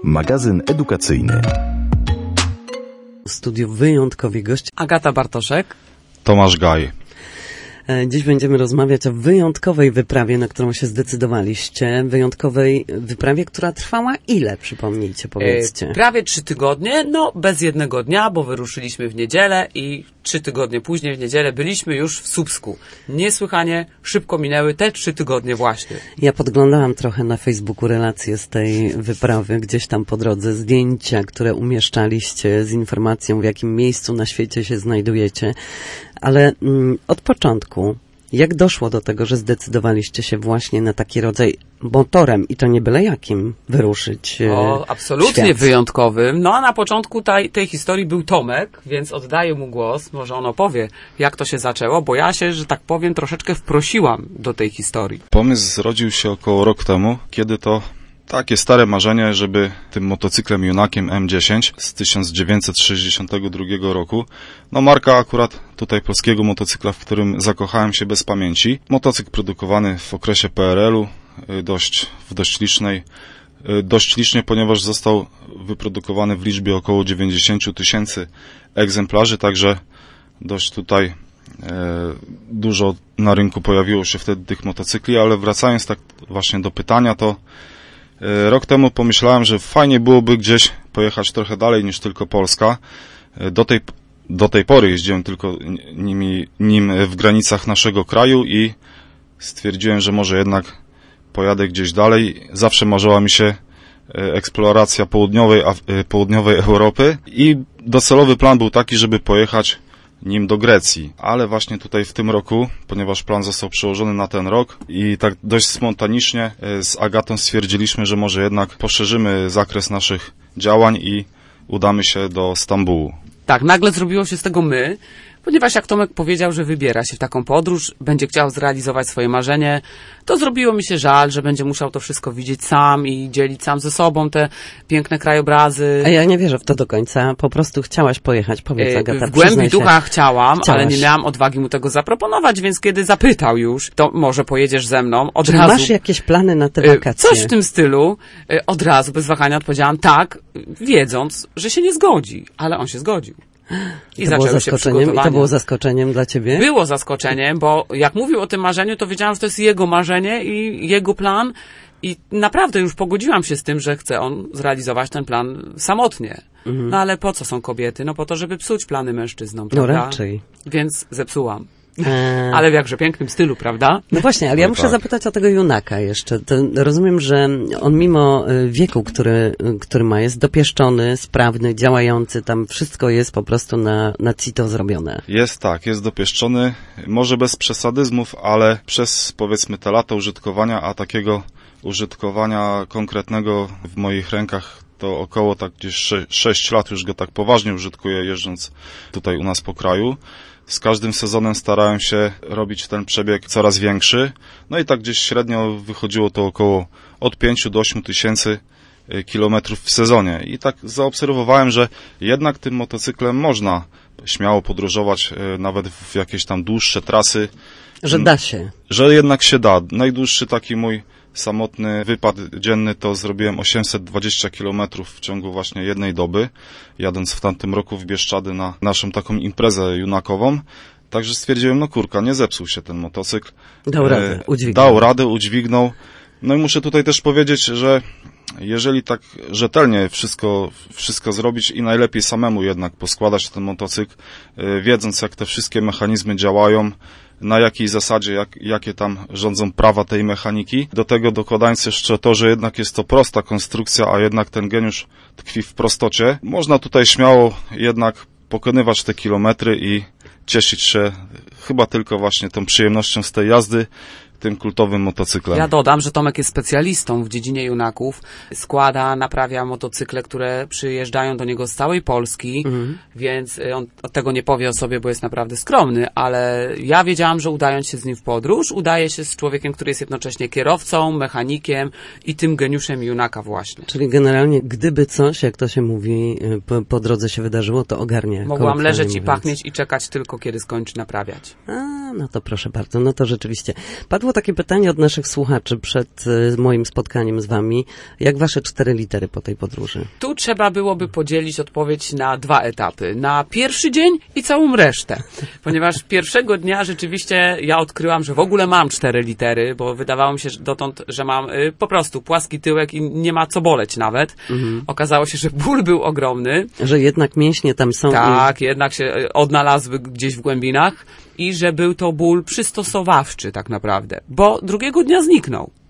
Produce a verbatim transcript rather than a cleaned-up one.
Magazyn edukacyjny. W studiu wyjątkowi gość Agata Bartoszek. Tomasz Gaj. Dziś będziemy rozmawiać o wyjątkowej wyprawie, na którą się zdecydowaliście. Wyjątkowej wyprawie, która trwała ile? Przypomnijcie, powiedzcie. E, prawie trzy tygodnie, no bez jednego dnia, bo wyruszyliśmy w niedzielę i trzy tygodnie później w niedzielę byliśmy już w Słupsku. Niesłychanie szybko minęły te trzy tygodnie właśnie. Ja podglądałam trochę na Facebooku relacje z tej wyprawy, gdzieś tam po drodze, zdjęcia, które umieszczaliście z informacją, w jakim miejscu na świecie się znajdujecie. Ale mm, od początku, jak doszło do tego, że zdecydowaliście się właśnie na taki rodzaj motorem, i to nie byle jakim, wyruszyć O, absolutnie świat. Wyjątkowym. No a na początku tej, tej historii był Tomek, więc oddaję mu głos. Może on opowie, jak to się zaczęło, bo ja się, że tak powiem, troszeczkę wprosiłam do tej historii. Pomysł zrodził się około rok temu, kiedy to takie stare marzenie, żeby tym motocyklem Junakiem M dziesięć z tysiąc dziewięćset sześćdziesiątego drugiego roku, no marka akurat tutaj polskiego motocykla, w którym zakochałem się bez pamięci. Motocykl produkowany w okresie P R L u, dość, w dość licznej, dość licznie, ponieważ został wyprodukowany w liczbie około dziewięćdziesiąt tysięcy egzemplarzy, także dość tutaj e, dużo na rynku pojawiło się wtedy tych motocykli, ale wracając tak właśnie do pytania, to rok temu pomyślałem, że fajnie byłoby gdzieś pojechać trochę dalej niż tylko Polska. Do tej, do tej pory jeździłem tylko nimi, nim w granicach naszego kraju i stwierdziłem, że może jednak pojadę gdzieś dalej. Zawsze marzyła mi się eksploracja południowej, południowej Europy i docelowy plan był taki, żeby pojechać nim do Grecji, ale właśnie tutaj w tym roku, ponieważ plan został przełożony na ten rok i tak dość spontanicznie z Agatą stwierdziliśmy, że może jednak poszerzymy zakres naszych działań i udamy się do Stambułu. Tak, nagle zrobiło się z tego my, ponieważ jak Tomek powiedział, że wybiera się w taką podróż, będzie chciał zrealizować swoje marzenie, to zrobiło mi się żal, że będzie musiał to wszystko widzieć sam i dzielić sam ze sobą te piękne krajobrazy. A ja nie wierzę w to do końca. Po prostu chciałaś pojechać, powiedz, Agata. W głębi ducha chciałam, Chciałaś. ale nie miałam odwagi mu tego zaproponować, więc kiedy zapytał już, to może pojedziesz ze mną, od Czyli razu... masz jakieś plany na te wakacje? Coś w tym stylu. Od razu, bez wahania odpowiedziałam tak, wiedząc, że się nie zgodzi, ale on się zgodził. I to było zaczęły się zaskoczeniem, I przygotowania. to było zaskoczeniem dla ciebie? Było zaskoczeniem, bo jak mówił o tym marzeniu, to wiedziałam, że to jest jego marzenie i jego plan i naprawdę już pogodziłam się z tym, że chce on zrealizować ten plan samotnie. Mhm. No ale po co są kobiety? No po to, żeby psuć plany mężczyznom, prawda? No raczej. Więc zepsułam. Eee. Ale w jakże pięknym stylu, prawda? No właśnie, ale ja muszę tak. zapytać o tego Junaka jeszcze. To rozumiem, że on mimo wieku, który, który ma, jest dopieszczony, sprawny, działający, tam wszystko jest po prostu na, na cito zrobione. Jest tak, jest dopieszczony, może bez przesadyzmów, ale przez powiedzmy te lata użytkowania, a takiego użytkowania konkretnego w moich rękach to około tak gdzieś sześć lat już go tak poważnie użytkuję, jeżdżąc tutaj u nas po kraju. Z każdym sezonem starałem się robić ten przebieg coraz większy, no i tak gdzieś średnio wychodziło to około od pięciu do ośmiu tysięcy kilometrów w sezonie. I tak zaobserwowałem, że jednak tym motocyklem można śmiało podróżować nawet w jakieś tam dłuższe trasy. Że da się. Że jednak się da. Najdłuższy taki mój samotny wypad dzienny to zrobiłem osiemset dwadzieścia kilometrów w ciągu właśnie jednej doby, jadąc w tamtym roku w Bieszczady na naszą taką imprezę junakową. Także stwierdziłem, no kurka, nie zepsuł się ten motocykl. Dał radę, udźwignął. Dał radę, udźwignął. No i muszę tutaj też powiedzieć, że jeżeli tak rzetelnie wszystko, wszystko zrobić i najlepiej samemu jednak poskładać ten motocykl, wiedząc jak te wszystkie mechanizmy działają, na jakiej zasadzie, jak, jakie tam rządzą prawa tej mechaniki. Do tego dokładając jeszcze to, że jednak jest to prosta konstrukcja, a jednak ten geniusz tkwi w prostocie. Można tutaj śmiało jednak pokonywać te kilometry i cieszyć się chyba tylko właśnie tą przyjemnością z tej jazdy, tym kultowym motocyklem. Ja dodam, że Tomek jest specjalistą w dziedzinie Junaków. Składa, naprawia motocykle, które przyjeżdżają do niego z całej Polski, mhm. więc on tego nie powie o sobie, bo jest naprawdę skromny, ale ja wiedziałam, że udając się z nim w podróż, udaje się z człowiekiem, który jest jednocześnie kierowcą, mechanikiem i tym geniuszem Junaka właśnie. Czyli generalnie, gdyby coś, jak to się mówi, po, po drodze się wydarzyło, to ogarnie. Mogłam leżeć i pachnieć i czekać tylko, kiedy skończy naprawiać. A, no to proszę bardzo, no to rzeczywiście. Padło takie pytanie od naszych słuchaczy przed y, moim spotkaniem z wami. Jak wasze cztery litery po tej podróży? Tu trzeba byłoby podzielić odpowiedź na dwa etapy. Na pierwszy dzień i całą resztę. Ponieważ pierwszego dnia rzeczywiście ja odkryłam, że w ogóle mam cztery litery, bo wydawało mi się że dotąd, że mam y, po prostu płaski tyłek i nie ma co boleć nawet. Mhm. Okazało się, że ból był ogromny. Że jednak mięśnie tam są. Tak, i... jednak się odnalazły gdzieś w głębinach i że był to ból przystosowawczy tak naprawdę, bo drugiego dnia zniknął.